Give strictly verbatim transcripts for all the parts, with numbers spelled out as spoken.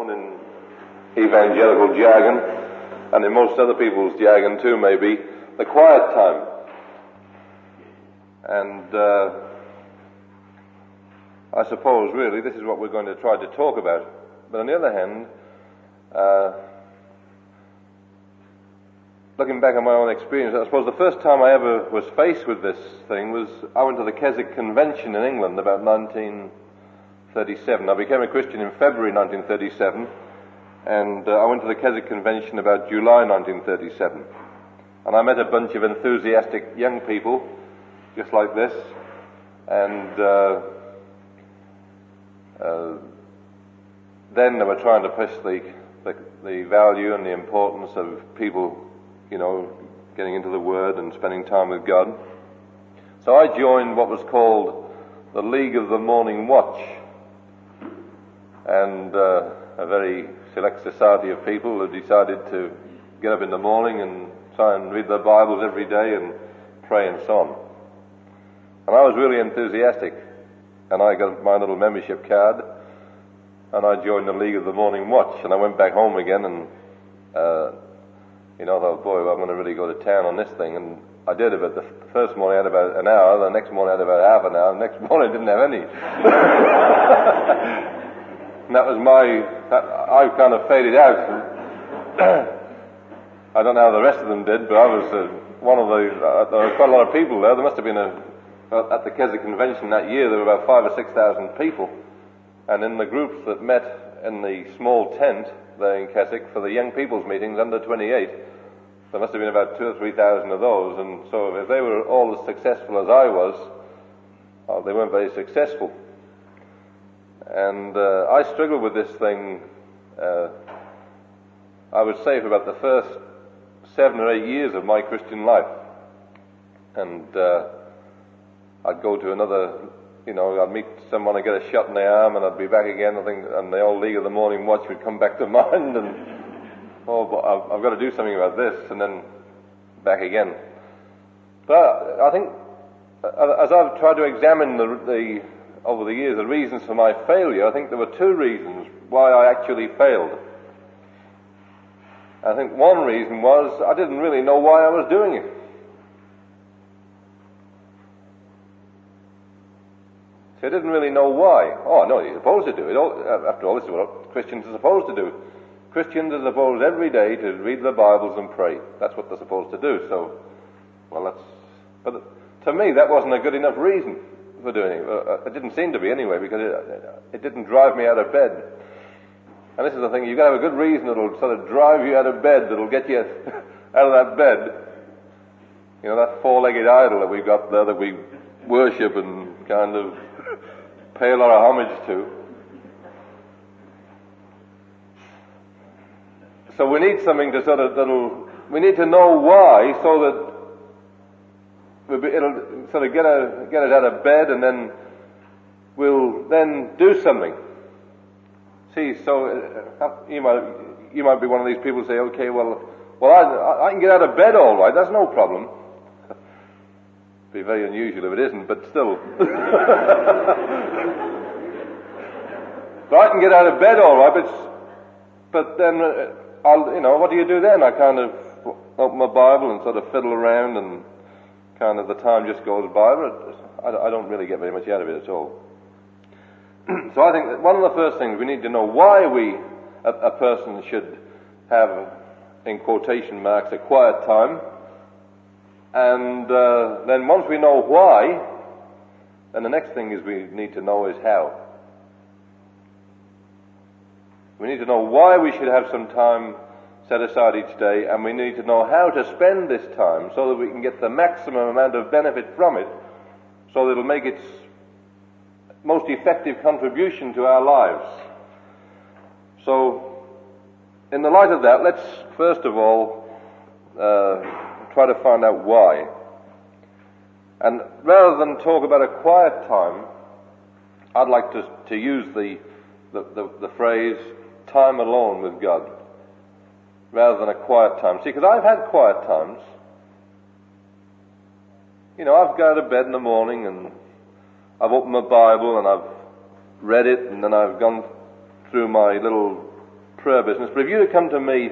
known in evangelical jargon, and in most other people's jargon too, maybe, the quiet time. And uh, I suppose, really, this is what we're going to try to talk about. But on the other hand, uh, looking back on my own experience, I suppose the first time I ever was faced with this thing was I went to the Keswick Convention in England about nineteen thirty-seven. I became a Christian in February nineteen thirty-seven, and uh, I went to the Keswick Convention about July nineteen thirty-seven. And I met a bunch of enthusiastic young people, just like this, and uh, uh, then they were trying to push the, the, the value and the importance of people, you know, getting into the Word and spending time with God. So I joined what was called the League of the Morning Watch, and uh, a very select society of people who decided to get up in the morning and try and read their Bibles every day and pray and so on. And I was really enthusiastic, and I got my little membership card, and I joined the League of the Morning Watch, and I went back home again, and uh, you know, I thought, boy, well, I'm going to really go to town on this thing, and I did. But the first morning I had about an hour, the next morning I had about half an hour, the next morning I didn't have any. And that was my, that, I kind of faded out. I don't know how the rest of them did, but I was uh, one of the, uh, there were quite a lot of people there. There must have been a, uh, at the Keswick Convention that year, there were about five or six thousand people. And in the groups that met in the small tent there in Keswick for the young people's meetings under twenty-eight, there must have been about two or three thousand of those. And so if they were all as successful as I was, oh, they weren't very successful. And uh, I struggled with this thing, uh, I would say, for about the first seven or eight years of my Christian life. And uh, I'd go to another, you know, I'd meet someone, I'd get a shot in the arm, and I'd be back again. I think, and the old League of the Morning Watch would come back to mind, and oh, but I've, I've got to do something about this, and then back again. But I think, as I've tried to examine the, the over the years, the reasons for my failure, I think there were two reasons why I actually failed. I think one reason was I didn't really know why I was doing it. So I didn't really know why. Oh, no, you're supposed to do it. After all, this is what Christians are supposed to do. Christians are supposed every day to read their Bibles and pray. That's what they're supposed to do. So, well, that's... But to me, that wasn't a good enough reason for doing it. It didn't seem to be anyway, because it, it didn't drive me out of bed. And this is the thing, you've got to have a good reason that'll sort of drive you out of bed, that'll get you out of that bed. You know, that four-legged idol that we've got there that we worship and kind of pay a lot of homage to. So we need something to sort of, that'll, we need to know why, so that we'll be, it'll sort of get, a, get it out of bed, and then we'll then do something. See, so uh, you might you might be one of these people who say, okay, well, well, I, I can get out of bed all right. That's no problem. It'd be very unusual if it isn't, but still. So I can get out of bed all right, but but then uh, I'll, you know, what do you do then? I kind of open my Bible and sort of fiddle around, and kind of the time just goes by, but I, I don't really get very much out of it at all. So I think that one of the first things, we need to know why we, a, a person should have, in quotation marks, a quiet time. And uh, then once we know why, then the next thing is we need to know is how. We need to know why we should have some time set aside each day, and we need to know how to spend this time so that we can get the maximum amount of benefit from it, so that it'll make its most effective contribution to our lives. So, in the light of that, let's first of all uh, try to find out why. And rather than talk about a quiet time, I'd like to to use the the, the, the phrase time alone with God, rather than a quiet time. See, because I've had quiet times. You know, I've got out of bed in the morning and I've opened my Bible and I've read it, and then I've gone through my little prayer business, but if you'd have come to me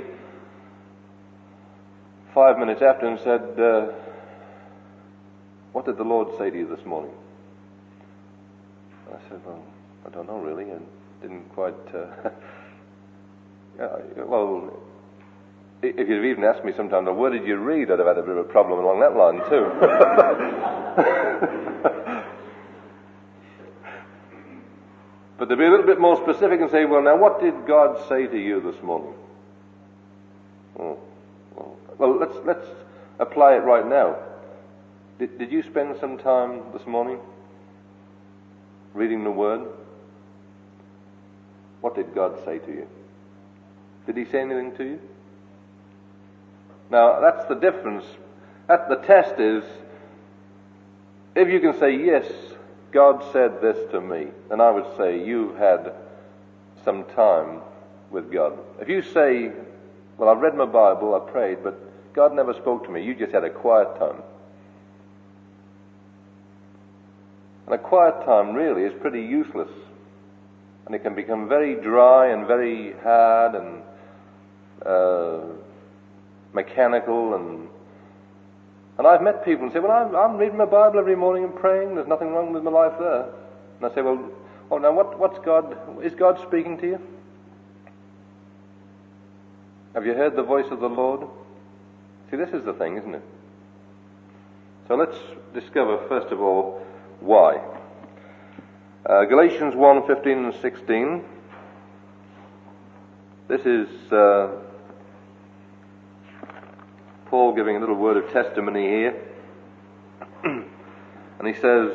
five minutes after and said, uh, what did the Lord say to you this morning? I said, well, I don't know really, and didn't quite, uh, yeah, well, if you'd even asked me sometime, well, where did you read? I'd have had a bit of a problem along that line too. But to be a little bit more specific and say, well, now what did God say to you this morning? Oh, well, well, let's let's apply it right now. Did, did you spend some time this morning reading the Word? What did God say to you? Did He say anything to you? Now, that's the difference. That the test is, if you can say, yes, God said this to me, then I would say you've had some time with God. If you say, well, I've read my Bible, I prayed, but God never spoke to me, you just had a quiet time. And a quiet time really is pretty useless. And it can become very dry and very hard and uh, mechanical. And and I've met people and say, well, I'm, I'm reading my Bible every morning and praying. There's nothing wrong with my life there. And I say, well, oh, now what, what's God, is God speaking to you? Have you heard the voice of the Lord? See, this is the thing, isn't it? So let's discover, first of all, why. Uh, Galatians one, fifteen and sixteen. This is uh, Paul giving a little word of testimony here. And he says,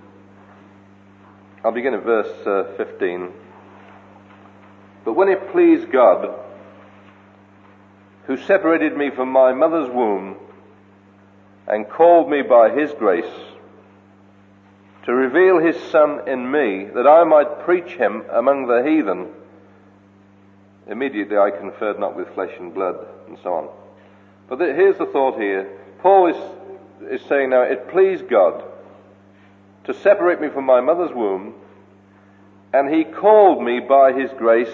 I'll begin at verse uh, fifteen. But when it pleased God, who separated me from my mother's womb and called me by His grace, to reveal His Son in me, that I might preach Him among the heathen. Immediately I conferred not with flesh and blood, and so on. But th- here's the thought here. Paul is, is saying now, it pleased God to separate me from my mother's womb, and He called me by His grace,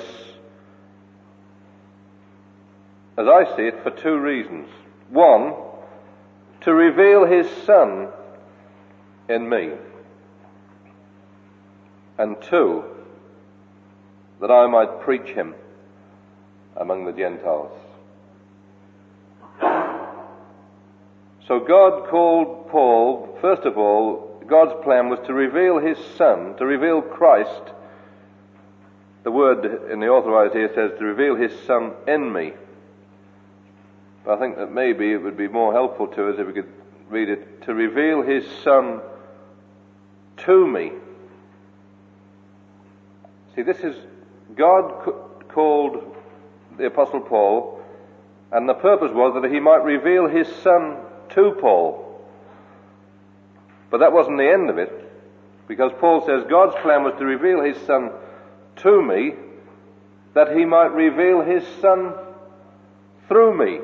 as I see it, for two reasons. One, to reveal His Son in me. And two, that I might preach Him among the Gentiles. So God called Paul, first of all, God's plan was to reveal His Son, to reveal Christ. The word in the Authorized here says to reveal His Son in me. But I think that maybe it would be more helpful to us if we could read it, to reveal His Son to me. See, this is, God called the Apostle Paul, and the purpose was that He might reveal His Son to Paul. But that wasn't the end of it, because Paul says God's plan was to reveal His Son to me, that He might reveal His Son through me,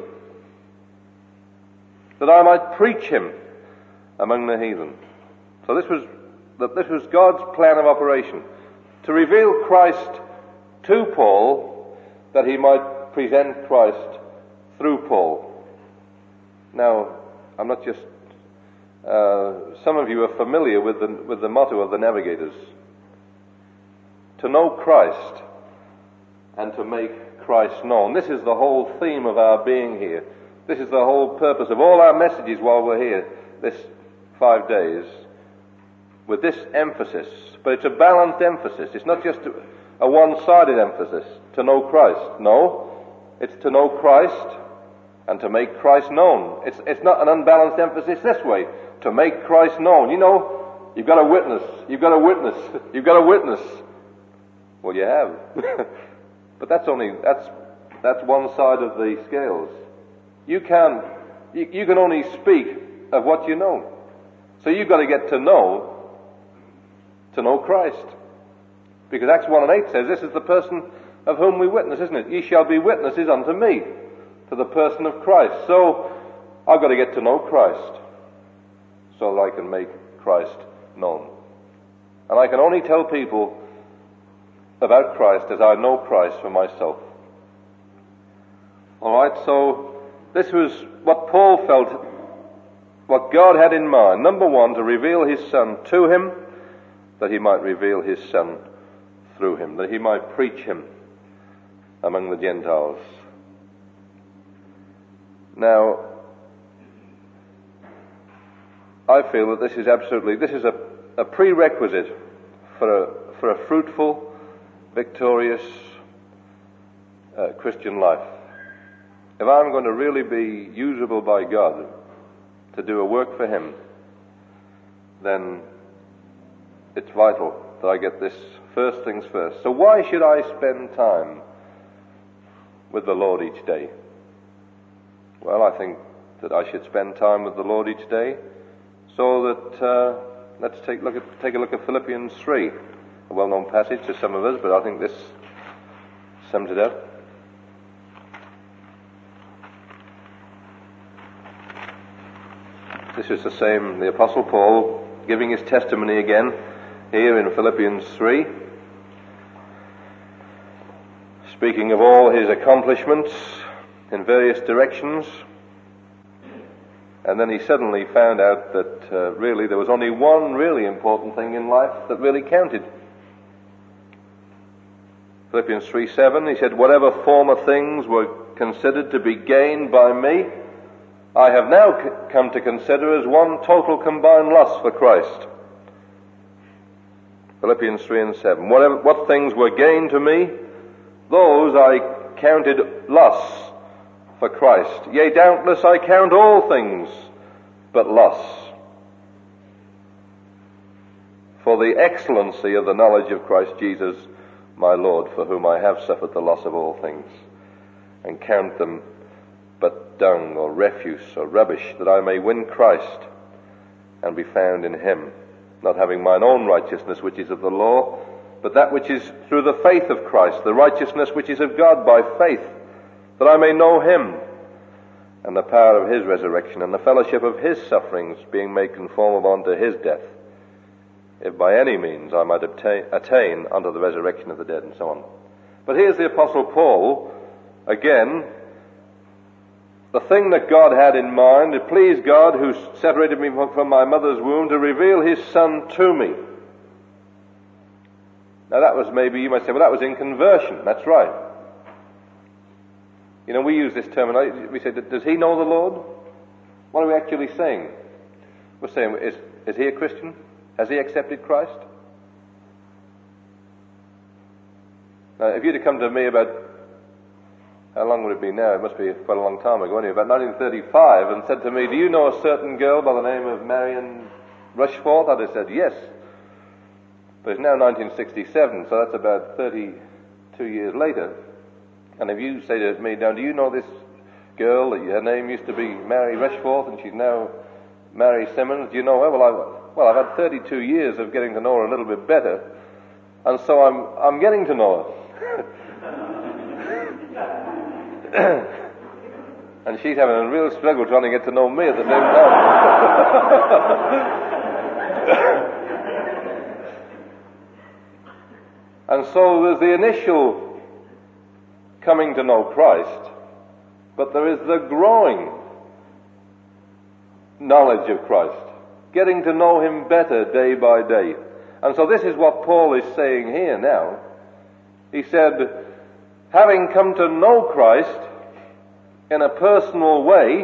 that I might preach Him among the heathen. So this was, that this was God's plan of operation. To reveal Christ to Paul, that he might present Christ through Paul. Now, I'm not just... Uh, some of you are familiar with the, with the motto of the Navigators. To know Christ and to make Christ known. This is the whole theme of our being here. This is the whole purpose of all our messages while we're here, this five days, with this emphasis. But it's a balanced emphasis. It's not just a one-sided emphasis, to know Christ. No, it's to know Christ and to make Christ known. It's, it's not an unbalanced emphasis this way, to make Christ known. You know, you've got a witness, you've got a witness, you've got a witness. Well, you have. But that's only, that's, that's one side of the scales. You can, you, you can only speak of what you know. So you've got to get to know to know Christ. Because Acts one and eight says, this is the person of whom we witness, isn't it? Ye shall be witnesses unto me, to the person of Christ. So, I've got to get to know Christ, so that I can make Christ known. And I can only tell people about Christ as I know Christ for myself. All right, so this was what Paul felt, what God had in mind. Number one, to reveal his Son to him, that he might reveal his Son through him, that he might preach him among the Gentiles. Now, I feel that this is absolutely, this is a, a prerequisite for a, for a fruitful, victorious uh, Christian life. If I'm going to really be usable by God to do a work for him, then it's vital that I get this first things first. So why should I spend time with the Lord each day? Well, I think that I should spend time with the Lord each day so that, uh, let's take, look at, take a look at Philippians three, a well-known passage to some of us, but I think this sums it up. This is the same, the Apostle Paul giving his testimony again here in Philippians three, speaking of all his accomplishments in various directions, and then he suddenly found out that uh, really there was only one really important thing in life that really counted. Philippians three seven, he said, "Whatever former things were considered to be gained by me, I have now c- come to consider as one total combined loss for Christ." Philippians three and seven. Whatever, what things were gained to me, those I counted loss for Christ. Yea, doubtless I count all things but loss for the excellency of the knowledge of Christ Jesus my Lord, for whom I have suffered the loss of all things, and count them but dung or refuse or rubbish, that I may win Christ and be found in him, not having mine own righteousness which is of the law, but that which is through the faith of Christ, the righteousness which is of God by faith, that I may know him and the power of his resurrection and the fellowship of his sufferings, being made conformable unto his death, if by any means I might obtain, attain unto the resurrection of the dead, and so on. But here's the Apostle Paul, again, the thing that God had in mind, it pleased God who separated me from my mother's womb to reveal his Son to me. Now that was maybe, you might say, well, that was in conversion. That's right. You know, we use this terminology. We say, does he know the Lord? What are we actually saying? We're saying, is, is he a Christian? Has he accepted Christ? Now, if you'd have come to me about, how long would it be now? It must be quite a long time ago, anyway, about nineteen thirty-five, and said to me, do you know a certain girl by the name of Marion Rushforth? I'd have said, yes. But it's now nineteen sixty-seven, so that's about thirty-two years later. And if you say to me, now, do you know this girl, that her name used to be Mary Rushforth, and she's now Mary Simmons, do you know her? Well, I've, well, I've had thirty-two years of getting to know her a little bit better, and so I'm, I'm getting to know her. And she's having a real struggle trying to get to know me at the same time. And so there's the initial coming to know Christ, but there is the growing knowledge of Christ, getting to know him better day by day. And so this is what Paul is saying here now. He said, having come to know Christ in a personal way,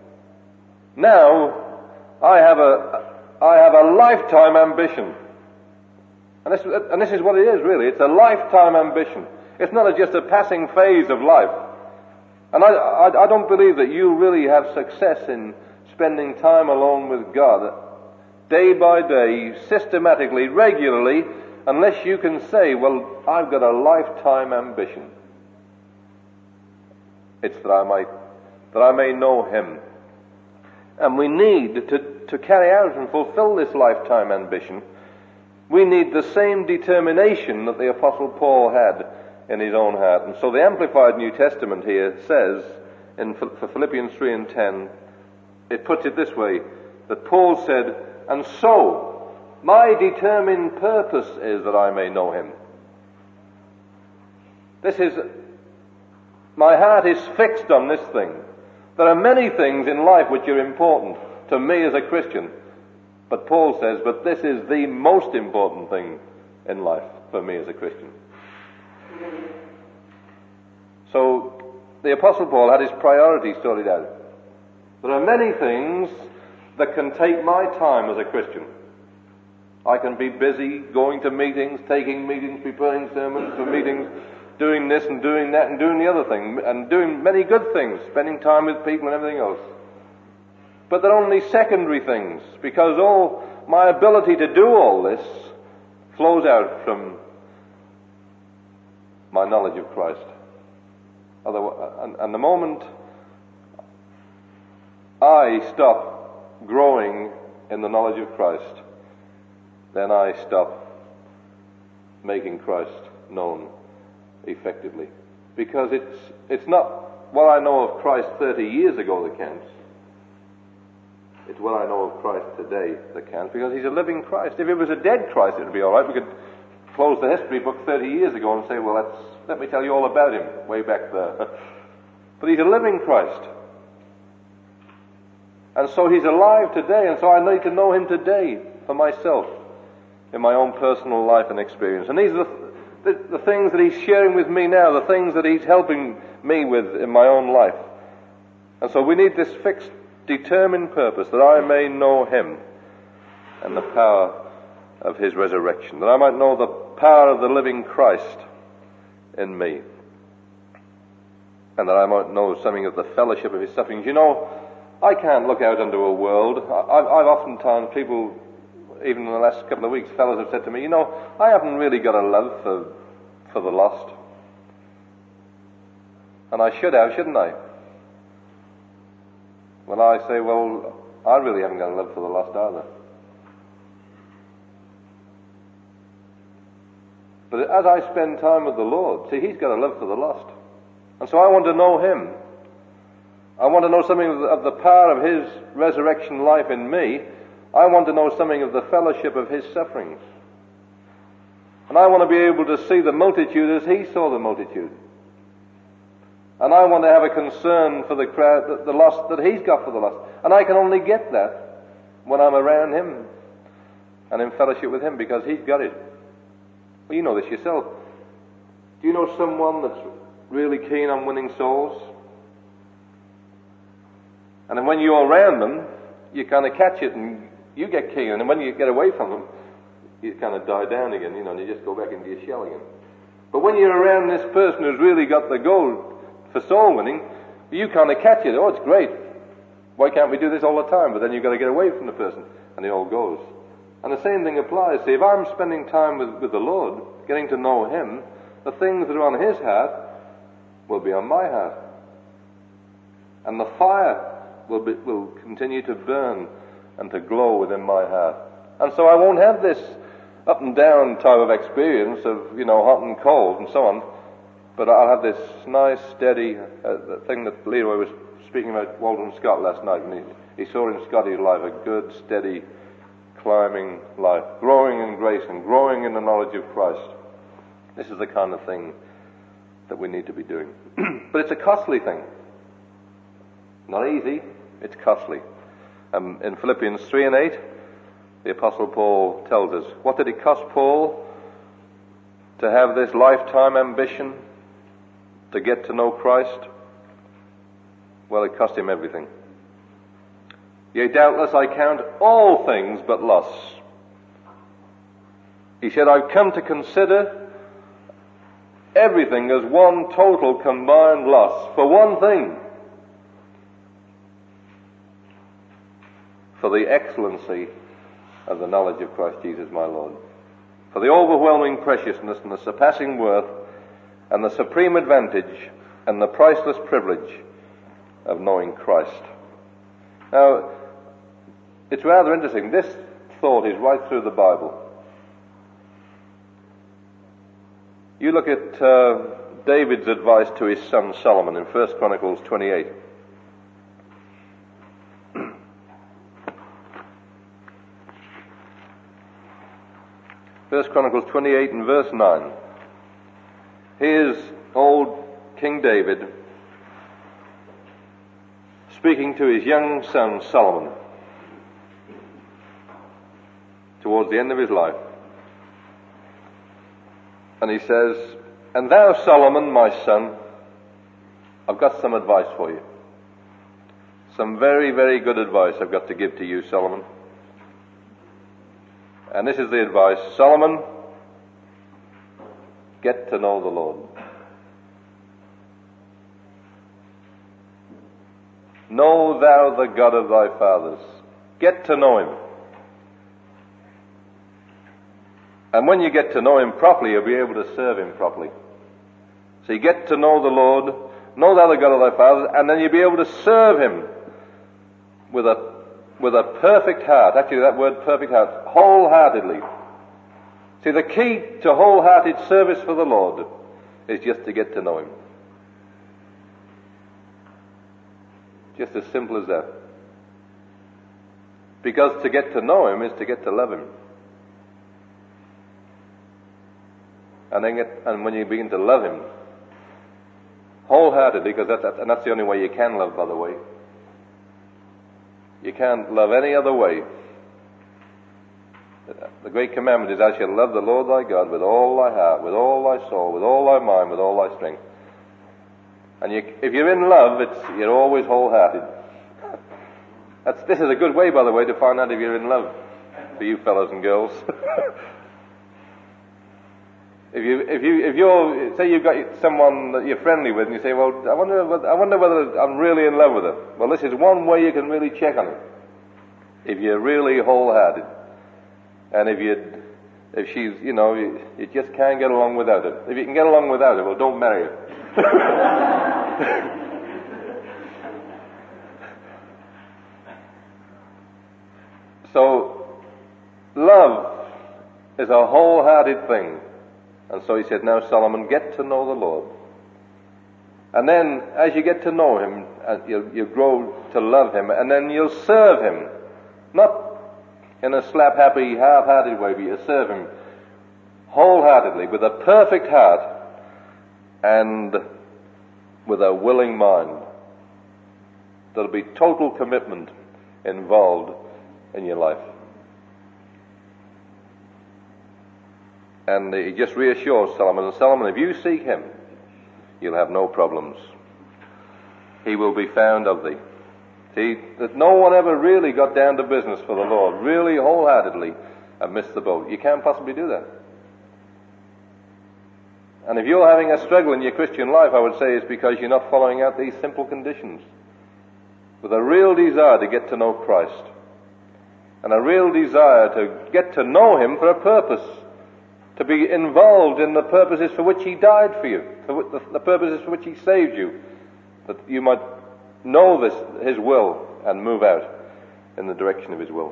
now I have a, I have a lifetime ambition. And this, and this is what it is, really. It's a lifetime ambition. It's not just a passing phase of life. And I, I, I don't believe that you really have success in spending time alone with God, day by day, systematically, regularly, unless you can say, well, I've got a lifetime ambition. It's that I might, that I may know him. And we need to, to carry out and fulfill this lifetime ambition. We need the same determination that the Apostle Paul had in his own heart. And so the Amplified New Testament here says, in for Philippians three and ten, it puts it this way, that Paul said, and so, my determined purpose is that I may know him. This is My heart is fixed on this thing. There are many things in life which are important to me as a Christian. But Paul says, but this is the most important thing in life for me as a Christian. So the Apostle Paul had his priorities sorted out. There are many things that can take my time as a Christian. I can be busy going to meetings, taking meetings, preparing sermons for meetings, doing this and doing that and doing the other thing, and doing many good things, spending time with people and everything else. But they're only secondary things, because all my ability to do all this flows out from my knowledge of Christ. And, and the moment I stop growing in the knowledge of Christ, then I stop making Christ known effectively. Because it's it's not what I know of Christ thirty years ago that counts. It's what I know of Christ today that counts, because he's a living Christ. If it was a dead Christ, it would be all right. We could close the history book thirty years ago and say, well, let's, let me tell you all about him way back there. But he's a living Christ. And so he's alive today, and so I need to know him today for myself in my own personal life and experience. And these are the, the, the things that he's sharing with me now, the things that he's helping me with in my own life. And so we need this fixed, determined purpose, that I may know him and the power of his resurrection, that I might know the power of the living Christ in me, and that I might know something of the fellowship of his sufferings. You know, I can't look out into a world. I've, I've oftentimes, people, even in the last couple of weeks, fellows have said to me, you know, I haven't really got a love for, for the lost. And I should have, shouldn't I? When I say, well, I really haven't got a love for the lost either. But as I spend time with the Lord, see, he's got a love for the lost. And so I want to know him. I want to know something of the, of the power of his resurrection life in me. I want to know something of the fellowship of his sufferings. And I want to be able to see the multitude as he saw the multitude. And I want to have a concern for the crowd, the, the lost that he's got for the lost. And I can only get that when I'm around him and in fellowship with him, because he's got it. Well, you know this yourself. Do you know someone that's really keen on winning souls? And then when you're around them, you kind of catch it and you get keen. And then when you get away from them, you kind of die down again, you know, and you just go back into your shell again. But when you're around this person who's really got the goal for soul winning, you kind of catch it. Oh, it's great. Why can't we do this all the time? But then you've got to get away from the person, and it all goes. And the same thing applies. See, if I'm spending time with, with the Lord, getting to know him, the things that are on his heart will be on my heart. And the fire will be, will continue to burn and to glow within my heart. And so I won't have this up and down type of experience of, you know, hot and cold and so on, but I'll have this nice, steady uh, thing that Leroy was speaking about Walter Scott last night, and he, he saw in Scotty's life a good, steady, climbing life, growing in grace and growing in the knowledge of Christ. This is the kind of thing that we need to be doing. But it's a costly thing. Not easy, it's costly. Um, in Philippians three and eight, the Apostle Paul tells us, what did it cost Paul to have this lifetime ambition to get to know Christ? Well, it cost him everything. Yea, doubtless I count all things but loss. He said, I've come to consider everything as one total combined loss for one thing, for the excellency of the knowledge of Christ Jesus my Lord, for the overwhelming preciousness and the surpassing worth and the supreme advantage and the priceless privilege of knowing Christ. Now, it's rather interesting. This thought is right through the Bible. You look at uh, David's advice to his son Solomon in First Chronicles twenty-eight. First Chronicles twenty-eight and verse nine. Here's old King David speaking to his young son Solomon towards the end of his life. And he says, "And thou, Solomon, my son, I've got some advice for you. Some very, very good advice I've got to give to you, Solomon. And this is the advice. Solomon, get to know the Lord. Know thou the God of thy fathers. Get to know him. And when you get to know him properly, you'll be able to serve him properly. So you get to know the Lord, know thou the God of thy fathers, and then you'll be able to serve him with a with a perfect heart. Actually, that word perfect heart, wholeheartedly. See, the key to wholehearted service for the Lord is just to get to know him. Just as simple as that. Because to get to know him is to get to love him. And then get, and when you begin to love him wholeheartedly, because that, that, and that's the only way you can love, by the way. You can't love any other way. The great commandment is, "Thou shalt love the Lord thy God with all thy heart, with all thy soul, with all thy mind, with all thy strength." And you, if you're in love, it's, you're always wholehearted. That's, this is a good way, by the way, to find out if you're in love, for you fellows and girls. If you, if you, if you're, say you've got someone that you're friendly with, and you say, "Well, I wonder, I wonder whether I'm really in love with her." Well, this is one way you can really check on it. If you're really wholehearted, and if you, if she's, you know, you, you just can't get along without her. If you can get along without her, well, don't marry her. So, love is a wholehearted thing. And so he said, "Now, Solomon, get to know the Lord." And then, as you get to know him, you'll, you'll grow to love him, and then you'll serve him. Not in a slap-happy, half-hearted way, but you'll serve him wholeheartedly, with a perfect heart, and with a willing mind. There'll be total commitment involved in your life. And he just reassures Solomon, and Solomon, if you seek him, you'll have no problems. He will be found of thee. See, that no one ever really got down to business for the Lord, really wholeheartedly, and missed the boat. You can't possibly do that. And if you're having a struggle in your Christian life, I would say it's because you're not following out these simple conditions. With a real desire to get to know Christ. And a real desire to get to know him for a purpose. To be involved in the purposes for which he died for you, for the, the purposes for which he saved you, that you might know this, his will, and move out in the direction of his will.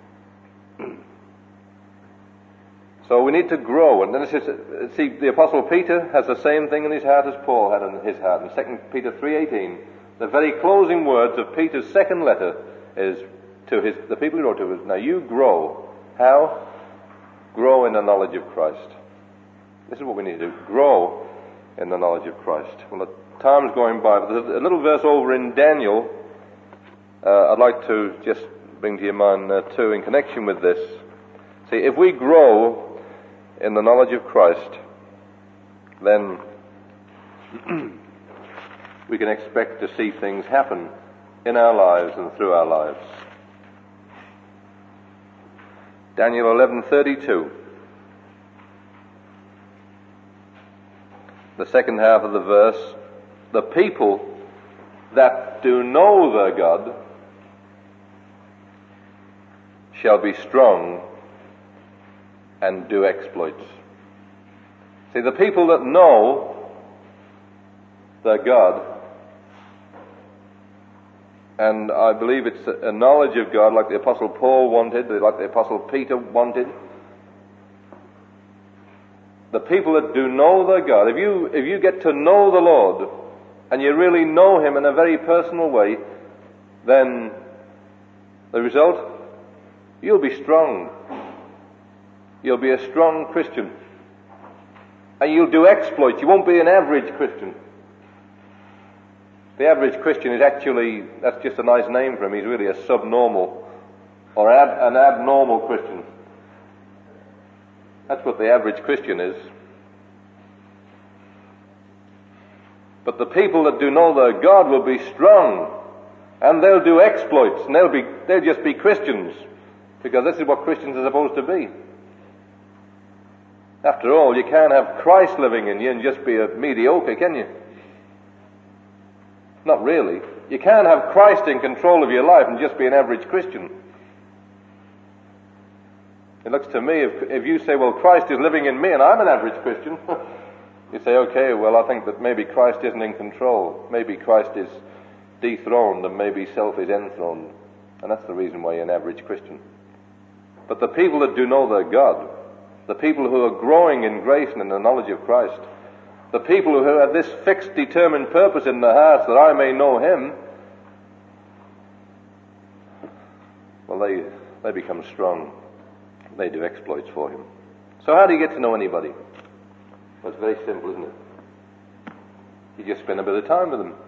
So we need to grow, and then it says, see, the Apostle Peter has the same thing in his heart as Paul had in his heart. In Second Peter three eighteen, the very closing words of Peter's second letter is to his the people he wrote to. Now you grow. How? Grow in the knowledge of Christ. This is what we need to do. Grow in the knowledge of Christ. Well, the time's going by, but there's a little verse over in Daniel uh, I'd like to just bring to your mind uh, too in connection with this. See, if we grow in the knowledge of Christ, then we can expect to see things happen in our lives and through our lives. Daniel eleven thirty-two. The second half of the verse, the people that do know their God shall be strong and do exploits. See, the people that know their God, and I believe it's a knowledge of God like the Apostle Paul wanted, like the Apostle Peter wanted. The people that do know their God, if you, if you get to know the Lord, and you really know him in a very personal way, then the result, you'll be strong. You'll be a strong Christian. And you'll do exploits. You won't be an average Christian. The average Christian is actually, that's just a nice name for him. He's really a subnormal or ab, an abnormal Christian. That's what the average Christian is. But the people that do know their God will be strong, and they'll do exploits, and they'll be, they'll just be Christians, because this is what Christians are supposed to be. After all, you can't have Christ living in you and just be a mediocre, can you? Not really. You can't have Christ in control of your life and just be an average Christian. It looks to me, if, if you say, well, Christ is living in me and I'm an average Christian, you say, okay, well, I think that maybe Christ isn't in control. Maybe Christ is dethroned and maybe self is enthroned. And that's the reason why you're an average Christian. But the people that do know their God, the people who are growing in grace and in the knowledge of Christ, the people who have this fixed, determined purpose in their hearts that I may know Him, well, they, they become strong. They do exploits for Him. So how do you get to know anybody? Well, it's very simple, isn't it? You just spend a bit of time with them.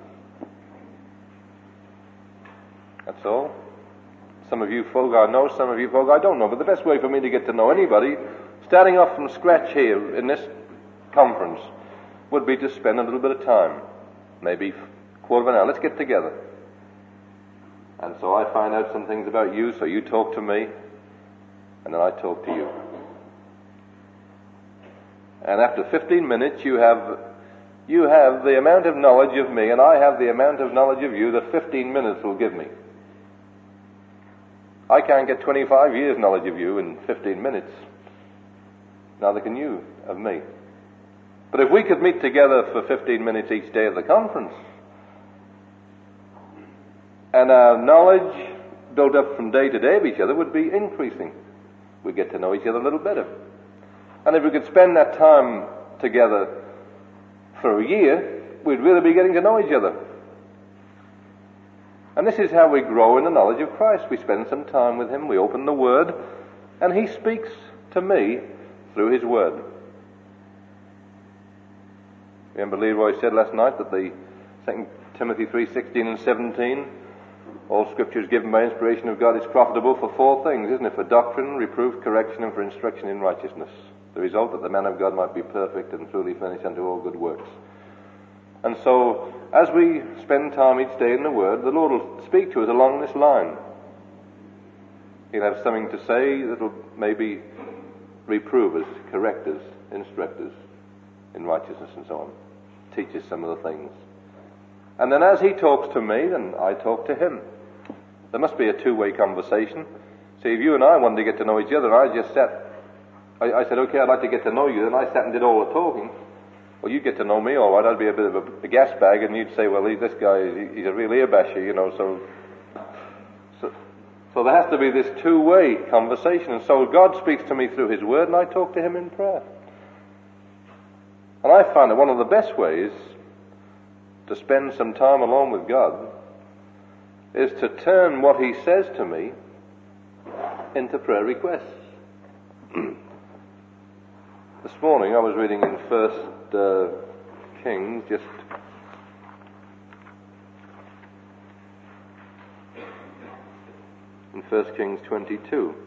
That's all. Some of you folk I know, some of you folk I don't know, but the best way for me to get to know anybody, starting off from scratch here in this conference, would be to spend a little bit of time, maybe a quarter of an hour. Let's get together. And so I find out some things about you, so you talk to me, and then I talk to you. And after fifteen minutes, you have you have the amount of knowledge of me, and I have the amount of knowledge of you that fifteen minutes will give me. I can't get twenty-five years knowledge of you in fifteen minutes. Neither can you of me. But if we could meet together for fifteen minutes each day of the conference, and our knowledge built up from day to day of each other would be increasing. We'd get to know each other a little better. And if we could spend that time together for a year, we'd really be getting to know each other. And this is how we grow in the knowledge of Christ. We spend some time with Him, we open the Word, and He speaks to me through His Word. Remember Leroy said last night that the Second Timothy three sixteen and seventeen, all Scripture is given by inspiration of God, is profitable for four things, isn't it? For doctrine, reproof, correction, and for instruction in righteousness. The result that the man of God might be perfect and truly furnished unto all good works. And so, as we spend time each day in the Word, the Lord will speak to us along this line. He'll have something to say that will maybe reprove us, correct us, instruct us in righteousness and so on. Teach us some of the things. And then as He talks to me, then I talk to Him. There must be a two-way conversation. See, if you and I wanted to get to know each other, I just sat, I, I said, okay, I'd like to get to know you, and I sat and did all the talking. Well, you'd get to know me, all right. I'd be a bit of a, a gas bag, and you'd say, well, he, this guy, he, he's a real ear basher, you know, so, so so there has to be this two-way conversation. And so God speaks to me through His Word, and I talk to Him in prayer. And I find that one of the best ways to spend some time alone with God is to turn what He says to me into prayer requests. This morning I was reading in First uh, Kings, just in First Kings twenty-two,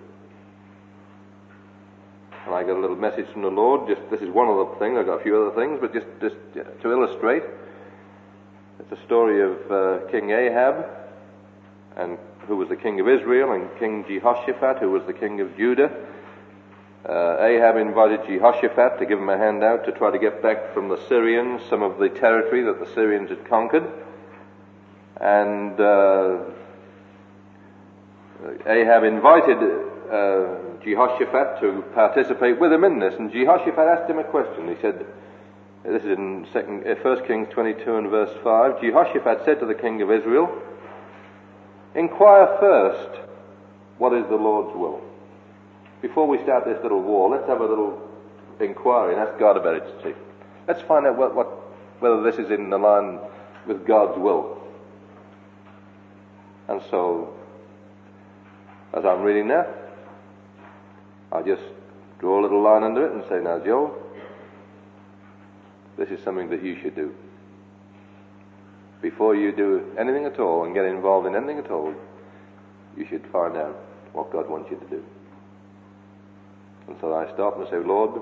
and I got a little message from the Lord. Just this is one of the things. I got a few other things, but just just to illustrate. It's a story of uh, King Ahab, and who was the king of Israel, and King Jehoshaphat, who was the king of Judah. Uh, Ahab invited Jehoshaphat to give him a handout to try to get back from the Syrians some of the territory that the Syrians had conquered. And uh, Ahab invited uh, Jehoshaphat to participate with him in this, and Jehoshaphat asked him a question. He said, this is in second, uh, First Kings twenty-two and verse five, Jehoshaphat said to the king of Israel, inquire first, what is the Lord's will? Before we start this little war, let's have a little inquiry and ask God about it. See, let's find out what, what, whether this is in the line with God's will. And so, as I'm reading that, I just draw a little line under it and say, now, Joe, this is something that you should do. before you do anything at all and get involved in anything at all, you should find out what God wants you to do. And so I stop and say, Lord,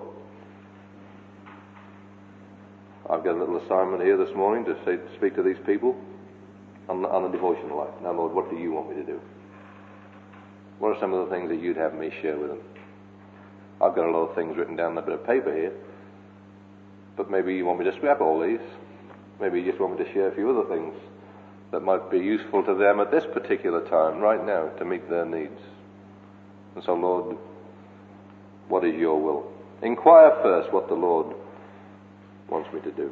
I've got a little assignment here this morning to, say, to speak to these people on the, on the devotional life. Now, Lord, what do you want me to do? What are some of the things that you'd have me share with them? I've got a lot of things written down on a bit of paper here, but maybe you want me to scrap all these. Maybe you just want me to share a few other things that might be useful to them at this particular time, right now, to meet their needs. And so, Lord, what is your will? Inquire first what the Lord wants me to do.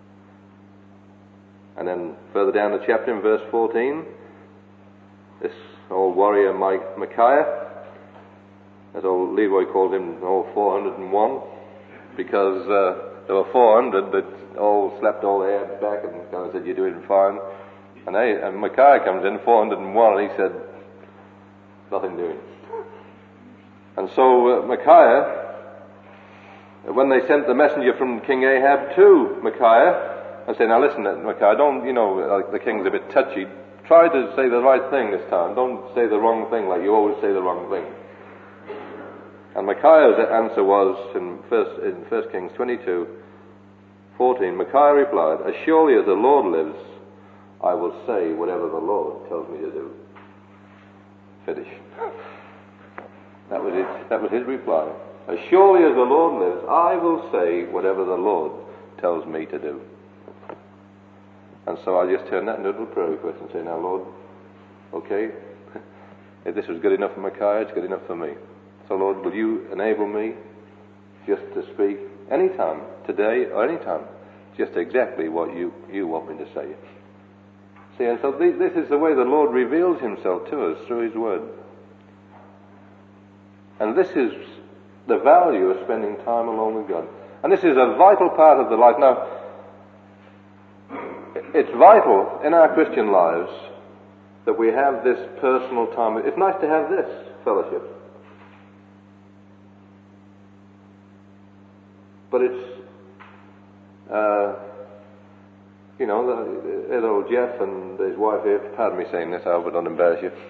And then further down the chapter in verse fourteen, this old warrior Mike, Micaiah, as old Leroy called him, old four hundred and one, because uh, there were four hundred that all slept all their heads back and kind of said, you're doing fine. And, they, and Micaiah comes in, four hundred and one, and he said, nothing doing. And so uh, Micaiah, when they sent the messenger from King Ahab to Micaiah, I said, now listen, Micaiah, don't, you know, like the king's a bit touchy. Try to say the right thing this time. Don't say the wrong thing like you always say the wrong thing. And Micaiah's answer was, in First, in First Kings twenty-two, fourteen, Micaiah replied, as surely as the Lord lives, I will say whatever the Lord tells me to do. Finish. That was his, that was his reply. As surely as the Lord lives, I will say whatever the Lord tells me to do. And so I just turn that into a little prayer request and say, now Lord, okay, if this was good enough for Micaiah, it's good enough for me. So Lord, will you enable me just to speak anytime, today or anytime, just exactly what you, you want me to say. See, and so th- this is the way the Lord reveals himself to us through his word. And this is the value of spending time alone with God. And this is a vital part of the life. Now, it's vital in our Christian lives that we have this personal time. It's nice to have this fellowship. But it's, uh, you know, the, the old Jeff and his wife here, pardon me saying this, I hope I don't embarrass you.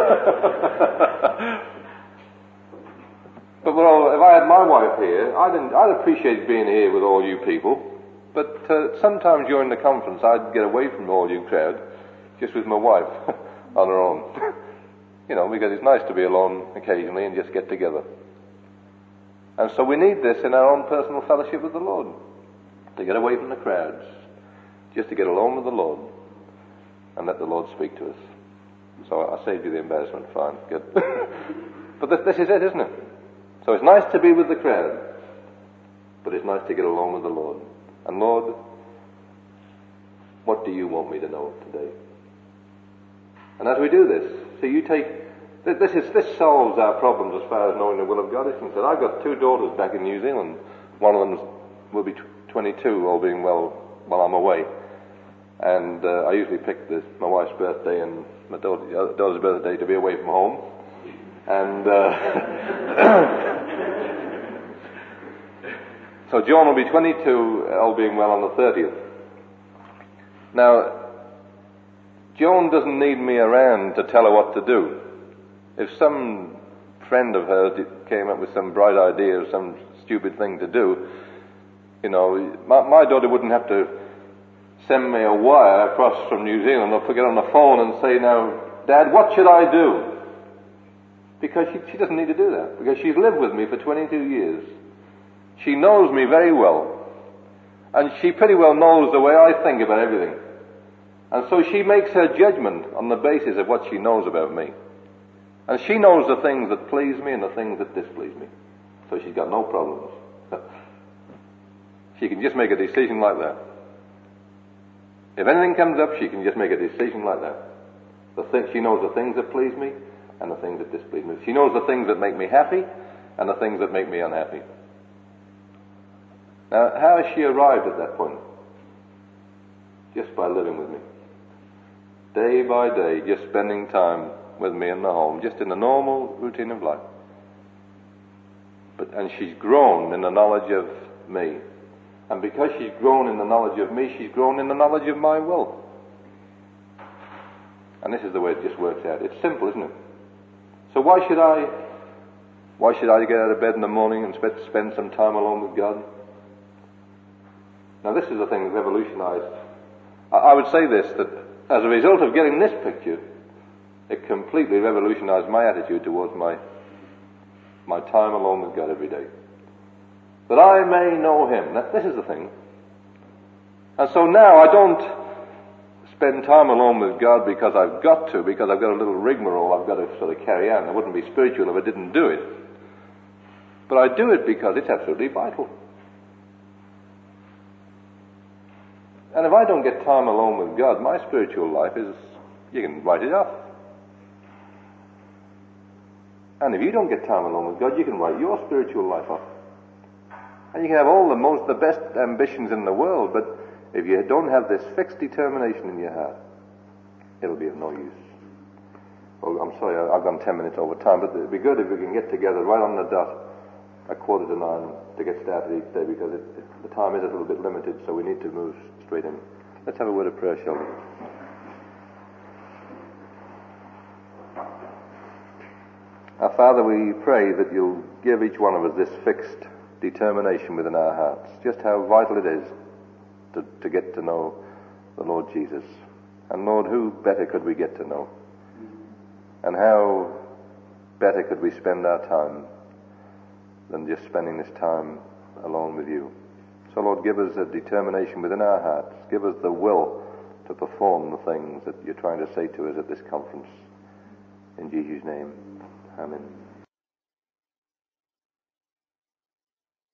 But well, if I had my wife here, I'd, I'd appreciate being here with all you people. But uh, sometimes during the conference, I'd get away from all you crowd, just with my wife on her own. You know, because it's nice to be alone occasionally and just get together. And so we need this in our own personal fellowship with the Lord, to get away from the crowds, just to get alone with the Lord and let the Lord speak to us. So I saved you the embarrassment, fine, good. But this, this is it, isn't it? So it's nice to be with the crowd, but it's nice to get along with the Lord. And Lord, what do you want me to know today? And as we do this, see, you take, this is, this solves our problems as far as knowing the will of God is concerned. I've got two daughters back in New Zealand. One of them will be twenty-two, all being well, while I'm away. And uh, I usually pick this, my wife's birthday and my daughter, daughter's birthday to be away from home. And uh, so Joan will be twenty-two, all being well, on the thirtieth. Now, Joan doesn't need me around to tell her what to do. If some friend of hers came up with some bright idea or some stupid thing to do, you know, my, my daughter wouldn't have to send me a wire across from New Zealand or pick it on the phone and say, now, Dad, what should I do? Because she, she doesn't need to do that, because she's lived with me for twenty-two years. She knows me very well, and she pretty well knows the way I think about everything. And so she makes her judgment on the basis of what she knows about me. And she knows the things that please me and the things that displease me. So she's got no problems. She can just make a decision like that. If anything comes up, she can just make a decision like that. The thing, she knows the things that please me and the things that displease me. She knows the things that make me happy and the things that make me unhappy. Now, how has she arrived at that point? Just by living with me. Day by day, just spending time with me in the home, just in the normal routine of life. But, and she's grown in the knowledge of me. And because she's grown in the knowledge of me, she's grown in the knowledge of my will. And this is the way it just works out. It's simple, isn't it? So why should I, why should I get out of bed in the morning and spend, spend some time alone with God? Now this is the thing that revolutionized. I, I would say this, that as a result of getting this picture, it completely revolutionized my attitude towards my, my time alone with God every day. That I may know Him. That, this is the thing. And so now I don't spend time alone with God because I've got to, because I've got a little rigmarole I've got to sort of carry out. I wouldn't be spiritual if I didn't do it. But I do it because it's absolutely vital. And if I don't get time alone with God, my spiritual life is, you can write it off. And if you don't get time alone with God, you can write your spiritual life off. And you can have all the most, the best ambitions in the world, but if you don't have this fixed determination in your heart, it'll be of no use. Well, I'm sorry, I've gone ten minutes over time, but it'd be good if we can get together right on the dot at quarter to nine to get started each day, because it, it, the time is a little bit limited, so we need to move straight in. Let's have a word of prayer, shall we? Our Father, we pray that you'll give each one of us this fixed determination within our hearts, just how vital it is to, to get to know the Lord Jesus. And Lord, who better could we get to know? And how better could we spend our time than just spending this time alone with you? So Lord, give us a determination within our hearts. Give us the will to perform the things that you're trying to say to us at this conference. In Jesus' name, amen.